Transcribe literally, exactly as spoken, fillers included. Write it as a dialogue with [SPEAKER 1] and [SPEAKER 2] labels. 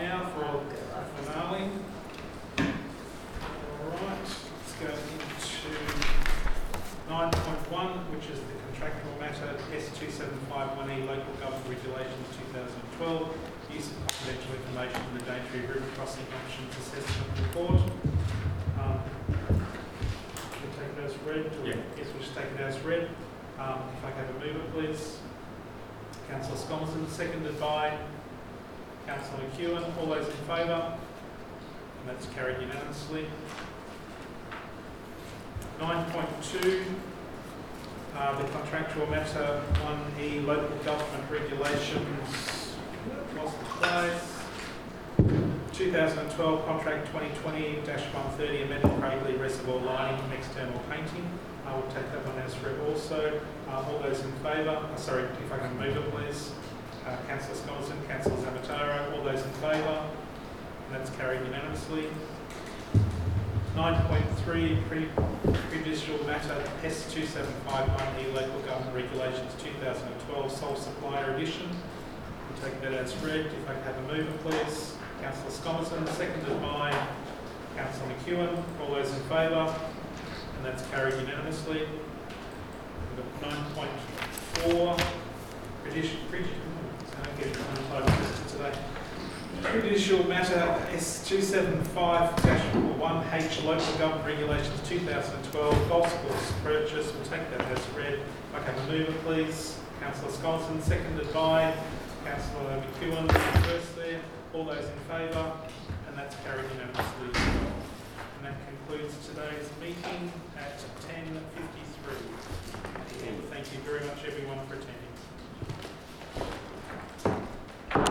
[SPEAKER 1] now for finale. Alright, let's go into nine point one, which is the contractual matter, S two seven five one E Local Government Regulations two thousand twelve, use of confidential information in the Daintree River Crossing Options Assessment Report. Um, we'll take it as read.
[SPEAKER 2] Yeah.
[SPEAKER 1] Yes, we'll just take it as read. Um, if I can have a mover, please. Councillor Scomerson, seconded by Councillor McEwen. All those in favour? And that's carried unanimously. nine point two, uh, the contractual matter one E local government regulations. Lost the place. two thousand twelve contract twenty twenty dash one thirty amended Craigley Reservoir lining and external painting. I will take that one as read also. Uh, all those in favour? Uh, sorry, if I can move it, please. Uh, Councillor Scomerson, Councillor Zamataro. All those in favour? And that's carried unanimously. nine point three, pre prejudicial matter S two seven five one E Local Government Regulations two thousand twelve Sole Supplier Edition. We'll take that as read. If I can have a mover, please. Councillor Scomerson, seconded by Councillor McEwen. All those in favour? And that's carried unanimously. We've got nine point four, prejudicial, today. Prejudicial matter S two seven five dash one H Local Government Regulations two thousand twelve golf course purchase. We'll take that as read. If I can have a mover, please. Councillor Scomerson, seconded by Councillor McEwen. First there. All those in favour? And that's carried unanimously as well. And that concludes today's meeting at ten fifty-three. Thank you very much, everyone, for attending.